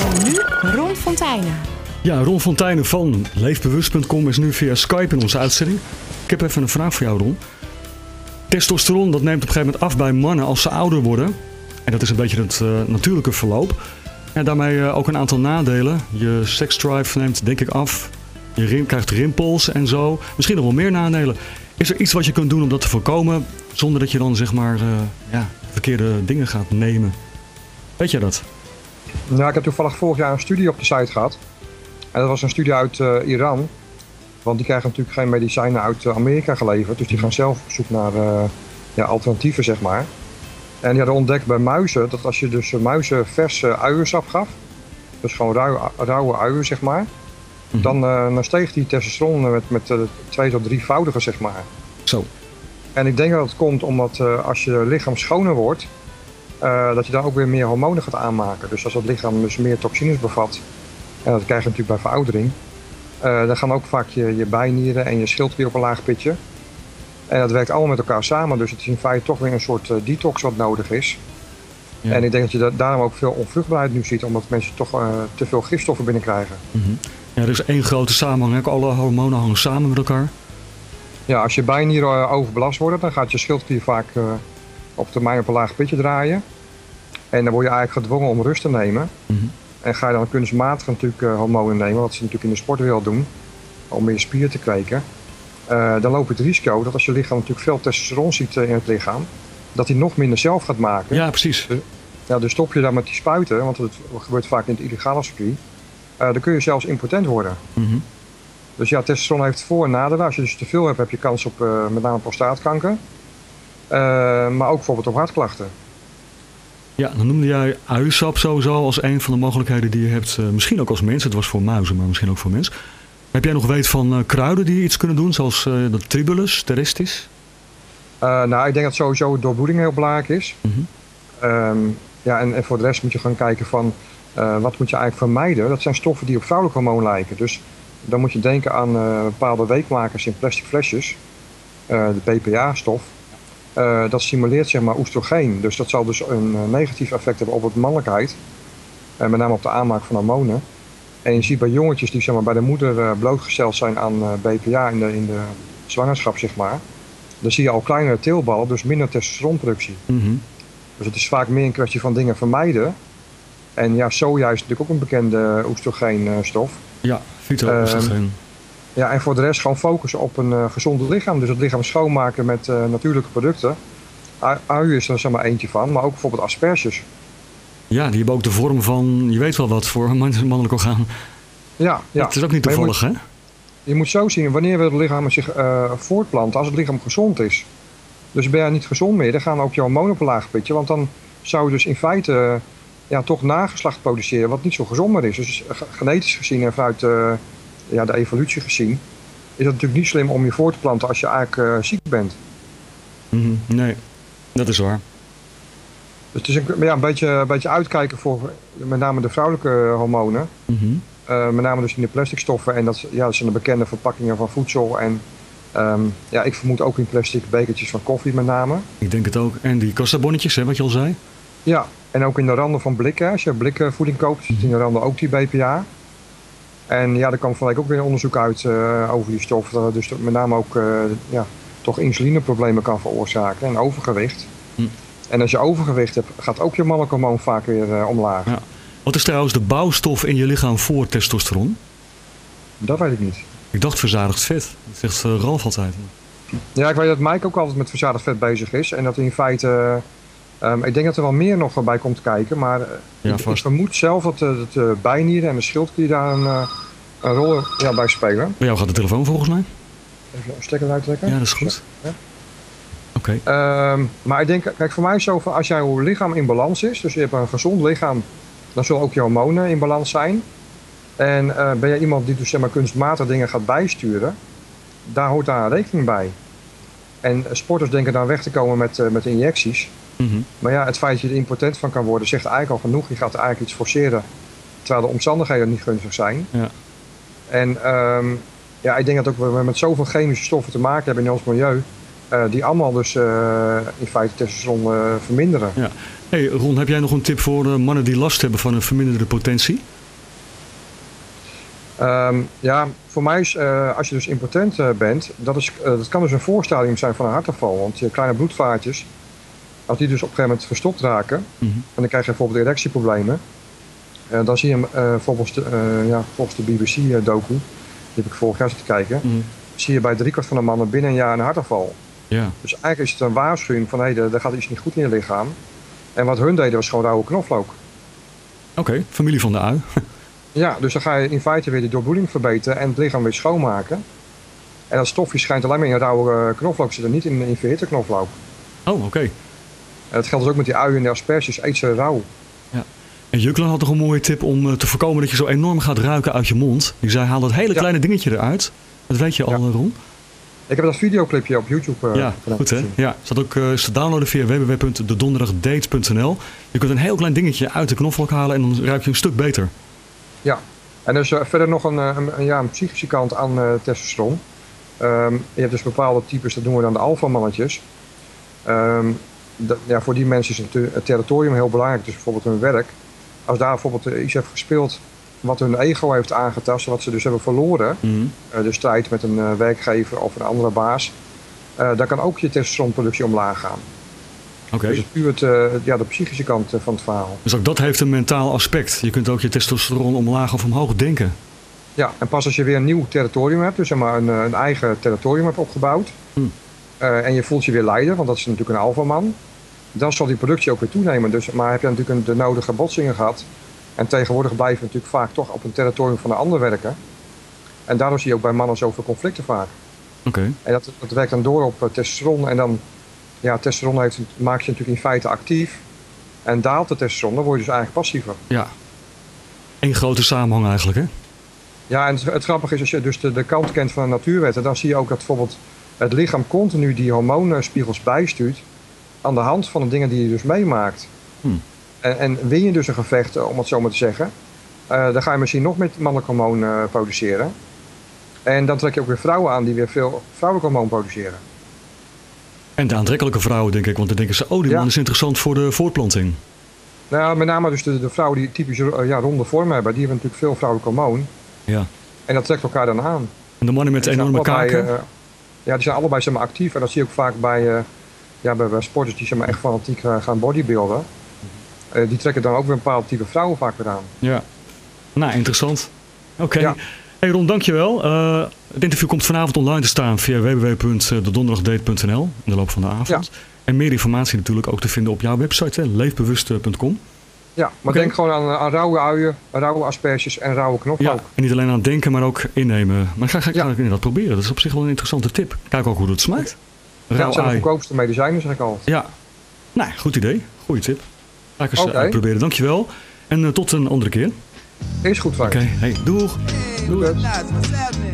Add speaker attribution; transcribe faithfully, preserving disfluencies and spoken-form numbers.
Speaker 1: En nu Ron Fontijnen.
Speaker 2: Ja, Ron Fontijnen van leefbewust punt com is nu via Skype in onze uitzending. Ik heb even een vraag voor jou, Ron. Testosteron dat neemt op een gegeven moment af bij mannen als ze ouder worden. En dat is een beetje het uh, natuurlijke verloop. En daarmee uh, ook een aantal nadelen. Je seksdrive neemt denk ik af. Je rim, krijgt rimpels en zo. Misschien nog wel meer nadelen. Is er iets wat je kunt doen om dat te voorkomen zonder dat je dan zeg maar uh, ja, verkeerde dingen gaat nemen? Weet je dat?
Speaker 3: Nou, ik heb toevallig vorig jaar een studie op de site gehad. En dat was een studie uit uh, Iran. Want die krijgen natuurlijk geen medicijnen uit uh, Amerika geleverd. Dus die gaan zelf op zoek naar uh, ja, alternatieven, zeg maar. En die hadden ontdekt bij muizen dat als je dus uh, muizen verse uiensap gaf. Dus gewoon rauwe, rauwe uien, zeg maar. Mm-hmm. Dan, uh, dan steeg die testosteron met, met uh, twee tot drievoudige, zeg maar.
Speaker 2: Zo.
Speaker 3: En ik denk dat het komt omdat uh, als je lichaam schoner wordt, uh, dat je dan ook weer meer hormonen gaat aanmaken. Dus als het lichaam dus meer toxines bevat, en dat krijg je natuurlijk bij veroudering, uh, dan gaan ook vaak je, je bijnieren en je schildklier op een laag pitje. En dat werkt allemaal met elkaar samen, dus het is in feite toch weer een soort uh, detox wat nodig is. Ja. En ik denk dat je da- daarom ook veel onvruchtbaarheid nu ziet, omdat mensen toch uh, te veel gifstoffen binnenkrijgen.
Speaker 2: Mm-hmm. Ja, er is één grote samenhang, hè? Alle hormonen hangen samen met elkaar.
Speaker 3: Ja, als je bijnieren overbelast worden, dan gaat je schildklier vaak uh, op termijn op een laag pitje draaien. En dan word je eigenlijk gedwongen om rust te nemen.
Speaker 2: Mm-hmm.
Speaker 3: En ga je dan kunstmatig natuurlijk uh, hormonen nemen, wat ze natuurlijk in de sportwereld doen, om meer spieren te kweken. Uh, dan loop je het risico dat als je lichaam natuurlijk veel testosteron ziet uh, in het lichaam, dat hij nog minder zelf gaat maken.
Speaker 2: Ja, precies.
Speaker 3: Dus, ja, dus stop je dan met die spuiten, want dat gebeurt vaak in het illegale circuit. Uh, dan kun je zelfs impotent worden.
Speaker 2: Mm-hmm. Dus
Speaker 3: ja, testosteron heeft voor- en nadelen. Als je dus te veel hebt, heb je kans op uh, met name prostaatkanker. Uh, maar ook bijvoorbeeld op hartklachten.
Speaker 2: Ja, dan noemde jij uiensap sowieso als een van de mogelijkheden die je hebt. Uh, misschien ook als mens. Het was voor muizen, maar misschien ook voor mens. Heb jij nog weet van uh, kruiden die iets kunnen doen, zoals uh, de tribulus, teristis?
Speaker 3: Uh, nou, ik denk dat sowieso doorbloeding heel belangrijk is.
Speaker 2: Mm-hmm.
Speaker 3: Um, ja, en, en voor de rest moet je gaan kijken van uh, wat moet je eigenlijk vermijden. Dat zijn stoffen die op vrouwelijk hormoon lijken. Dus dan moet je denken aan uh, bepaalde weekmakers in plastic flesjes. Uh, de B P A-stof. Uh, dat stimuleert zeg maar oestrogeen. Dus dat zal dus een uh, negatief effect hebben op de mannelijkheid. Uh, met name op de aanmaak van hormonen. En je ziet bij jongetjes die zeg maar, bij de moeder uh, blootgesteld zijn aan uh, B P A in de, in de zwangerschap, zeg maar. Dan zie je al kleinere teelballen, dus minder testosteronproductie.
Speaker 2: Mm-hmm.
Speaker 3: Dus het is vaak meer een kwestie van dingen vermijden. En ja, soja is natuurlijk ook een bekende oestrogeenstof.
Speaker 2: Ja, fyto-oestrogeen. Um,
Speaker 3: ja, en voor de rest gewoon focussen op een uh, gezond lichaam. Dus het lichaam schoonmaken met uh, natuurlijke producten. Ui is er zeg maar eentje van, maar ook bijvoorbeeld asperges.
Speaker 2: Ja, die hebben ook de vorm van, je weet wel wat, voor een mannelijk orgaan.
Speaker 3: Ja, ja.
Speaker 2: Dat is ook niet toevallig, hè?
Speaker 3: Je moet zo zien, wanneer wil het lichaam zich uh, voortplanten, als het lichaam gezond is. Dus ben je niet gezond meer, dan gaan ook je hormonen op een laag pitje. Want dan zou je dus in feite uh, ja, toch nageslacht produceren wat niet zo gezond meer is. Dus uh, genetisch gezien en vanuit uh, ja, de evolutie gezien is het natuurlijk niet slim om je voor te planten als je eigenlijk uh, ziek bent.
Speaker 2: Mm-hmm. Nee, dat is waar.
Speaker 3: Dus het is een, ja, een, beetje, een beetje uitkijken voor met name de vrouwelijke hormonen.
Speaker 2: Mm-hmm.
Speaker 3: Uh, met name dus in de plastic stoffen. En dat, ja, dat zijn de bekende verpakkingen van voedsel. En um, ja, ik vermoed ook in plastic bekertjes van koffie met name.
Speaker 2: Ik denk het ook. En die kastabonnetjes, hè, wat je al zei?
Speaker 3: Ja, en ook in de randen van blikken. Als je blikvoeding koopt, zit in de randen ook die B P A. En ja, er kwam van week ook weer een onderzoek uit uh, over die stof. Dat het dus met name ook uh, ja, toch insulineproblemen kan veroorzaken. En overgewicht. Hm. En als je overgewicht hebt, gaat ook je mannelijk hormoon vaak weer uh, omlaag.
Speaker 2: Ja. Wat is trouwens de bouwstof in je lichaam voor testosteron?
Speaker 3: Dat weet ik niet.
Speaker 2: Ik dacht verzadigd vet. Dat zegt uh, Ralf altijd.
Speaker 3: Ja, ik weet dat Mike ook altijd met verzadigd vet bezig is. En dat in feite... Uh, um, ik denk dat er wel meer nog bij komt kijken. Maar uh, ja, ik, ik vermoed zelf dat de, de bijnieren en de schildklier daar een, uh, een rol ja, bij spelen.
Speaker 2: Bij jou gaat de telefoon volgens mij.
Speaker 3: Even een stekker eruit trekken.
Speaker 2: Ja, dat is goed. Ja. Oké.
Speaker 3: Okay. Um, maar ik denk, kijk, voor mij is het zo van als jouw lichaam in balans is. Dus je hebt een gezond lichaam. Dan zullen ook je hormonen in balans zijn. En uh, ben je iemand die dus zeg maar kunstmatig dingen gaat bijsturen, daar hoort daar een rekening bij. En uh, sporters denken dan weg te komen met, uh, met injecties. Mm-hmm. Maar ja, het feit dat je er impotent van kan worden, zegt eigenlijk al genoeg. Je gaat eigenlijk iets forceren, terwijl de omstandigheden niet gunstig zijn.
Speaker 2: Ja.
Speaker 3: En um, ja, ik denk dat ook we met zoveel chemische stoffen te maken hebben in ons milieu, Uh, die allemaal dus uh, in feite testosteron uh, verminderen.
Speaker 2: Ja. Hey Ron, heb jij nog een tip voor uh, mannen die last hebben van een verminderde potentie?
Speaker 3: Um, ja, voor mij is, uh, als je dus impotent uh, bent, dat, is, uh, dat kan dus een voorstadium zijn van een hartaanval. Want je kleine bloedvaatjes, als die dus op een gegeven moment verstopt raken, mm-hmm. en dan krijg je bijvoorbeeld erectieproblemen. Uh, dan zie je uh, volgens, de, uh, ja, volgens de B B C-docu, die heb ik vorig jaar zitten kijken, mm-hmm. zie je bij driekwart van de mannen binnen een jaar een hartaanval.
Speaker 2: Ja.
Speaker 3: Dus eigenlijk is het een waarschuwing van hé, hey, er gaat iets niet goed in je lichaam. En wat hun deden was gewoon rauwe knoflook.
Speaker 2: Oké, okay, familie van de ui.
Speaker 3: Ja, dus dan ga je in feite weer de doorbloeding verbeteren en het lichaam weer schoonmaken. En dat stofje schijnt alleen maar in rauwe knoflook, zit er niet in, in verhitte knoflook.
Speaker 2: Oh, oké. Okay.
Speaker 3: En dat geldt dus ook met die uien en de asperges, eet ze rauw.
Speaker 2: Ja. En Juklan had toch een mooie tip om te voorkomen dat je zo enorm gaat ruiken uit je mond. Die zei, haal dat hele kleine ja. dingetje eruit. Dat weet je al, ja. Ron?
Speaker 3: Ik heb dat videoclipje op YouTube uh,
Speaker 2: Ja, goed hè? Ja, staat ook uh, te downloaden via w w w punt de donderdagdate punt n l. Je kunt een heel klein dingetje uit de knoflook halen en dan ruik je een stuk beter.
Speaker 3: Ja, en er is uh, verder nog een, een, een, ja, een psychische kant aan uh, testosteron. Um, je hebt dus bepaalde types, dat noemen we dan de alfamannetjes. Um, de, ja, voor die mensen is het, het territorium heel belangrijk, dus bijvoorbeeld hun werk. Als daar bijvoorbeeld uh, iets heeft gespeeld wat hun ego heeft aangetast, wat ze dus hebben verloren, mm-hmm. uh, de strijd met een uh, werkgever of een andere baas, uh, dan kan ook je testosteronproductie omlaag gaan.
Speaker 2: Okay.
Speaker 3: Dus het is puur het, uh, ja, de psychische kant uh, van het verhaal.
Speaker 2: Dus ook dat heeft een mentaal aspect. Je kunt ook je testosteron omlaag of omhoog denken.
Speaker 3: Ja, en pas als je weer een nieuw territorium hebt, dus zeg maar een, een eigen territorium hebt opgebouwd, mm. uh, en je voelt je weer leider, want dat is natuurlijk een alfaman, dan zal die productie ook weer toenemen. Dus, maar heb je natuurlijk een, de nodige botsingen gehad. En tegenwoordig blijven we natuurlijk vaak toch op een territorium van de ander werken. En daardoor zie je ook bij mannen zoveel conflicten vaak.
Speaker 2: Oké. Okay.
Speaker 3: En dat, dat werkt dan door op uh, testosteron. En dan, ja, testosteron heeft, maakt je natuurlijk in feite actief. En daalt de testosteron, dan word je dus eigenlijk passiever.
Speaker 2: Ja. Eén grote samenhang eigenlijk, hè?
Speaker 3: Ja, en het, het grappige is, als je dus de, de kant kent van de natuurwetten, dan zie je ook dat bijvoorbeeld het lichaam continu die hormoonspiegels bijstuurt aan de hand van de dingen die je dus meemaakt. Hmm. En, en win je dus een gevecht, om het zo maar te zeggen, uh, dan ga je misschien nog met mannelijk hormoon uh, produceren. En dan trek je ook weer vrouwen aan die weer veel vrouwelijk hormoon produceren.
Speaker 2: En de aantrekkelijke vrouwen, denk ik, want dan denken ze, oh, die ja. man is interessant voor de voortplanting.
Speaker 3: Nou, met name dus de, de vrouwen die typisch uh, ja, ronde vorm hebben, die hebben natuurlijk veel vrouwelijk hormoon.
Speaker 2: Ja.
Speaker 3: En dat trekt elkaar dan aan.
Speaker 2: En de mannen met de enorme kaken? Uh,
Speaker 3: ja, die zijn allebei zeg maar, actief. En dat zie je ook vaak bij, uh, ja, bij, bij sporters die zeg maar, echt fanatiek uh, gaan bodybuilden. Uh, die trekken dan ook weer een bepaald type vrouwen vaak weer aan.
Speaker 2: Ja, nou interessant. Oké. Okay. Ja. Hey Ron, dankjewel. Uh, het interview komt vanavond online te staan via w w w punt de donderdagdate punt n l in de loop van de avond. Ja. En meer informatie natuurlijk ook te vinden op jouw website, leefbewust punt com.
Speaker 3: Ja, maar okay. denk gewoon aan, aan rauwe uien, rauwe asperges en rauwe knoflook.
Speaker 2: Ja, en niet alleen aan denken, maar ook innemen. Maar ga, ga ik ja. inderdaad proberen. Dat is op zich wel een interessante tip. Kijk ook hoe het smaakt.
Speaker 3: Ja, dat zijn de goedkoopste medicijnen, zeg ik al.
Speaker 2: Ja, nou, goed idee. Goeie tip. Ga ik eens okay. proberen. Dankjewel. En uh, tot een andere keer.
Speaker 3: Is goed, Frank.
Speaker 2: Oké, okay. Hey, doeg.
Speaker 3: Hey, doeg.